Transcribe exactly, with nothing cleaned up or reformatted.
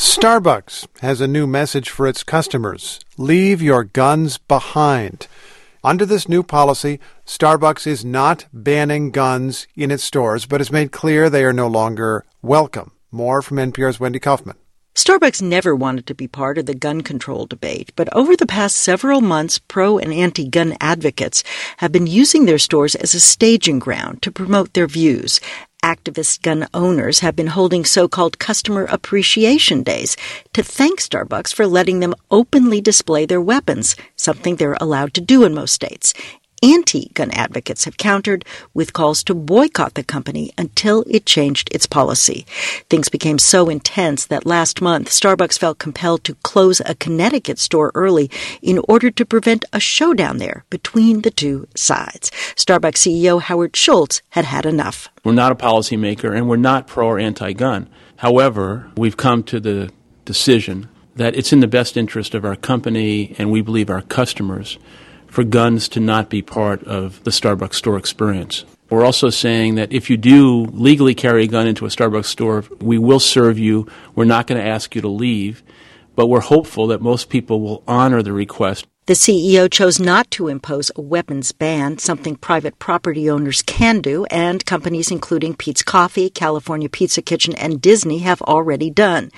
Starbucks has a new message for its customers. Leave your guns behind. Under this new policy, Starbucks is not banning guns in its stores, but has made clear they are no longer welcome. More from N P R's Wendy Kaufman. Starbucks never wanted to be part of the gun control debate, but over the past several months, pro- and anti-gun advocates have been using their stores as a staging ground to promote their views. Activist gun owners have been holding so-called customer appreciation days to thank Starbucks for letting them openly display their weapons, something they're allowed to do in most states. Anti-gun advocates have countered with calls to boycott the company until it changed its policy. Things became so intense that last month, Starbucks felt compelled to close a Connecticut store early in order to prevent a showdown there between the two sides. Starbucks C E O Howard Schultz had had enough. We're not a policymaker, and we're not pro or anti-gun. However, we've come to the decision that it's in the best interest of our company, and we believe our customers, for guns to not be part of the Starbucks store experience. We're also saying that if you do legally carry a gun into a Starbucks store, we will serve you. We're not going to ask you to leave, but we're hopeful that most people will honor the request. The C E O chose not to impose a weapons ban, something private property owners can do, and companies including Peet's Coffee, California Pizza Kitchen, and Disney have already done.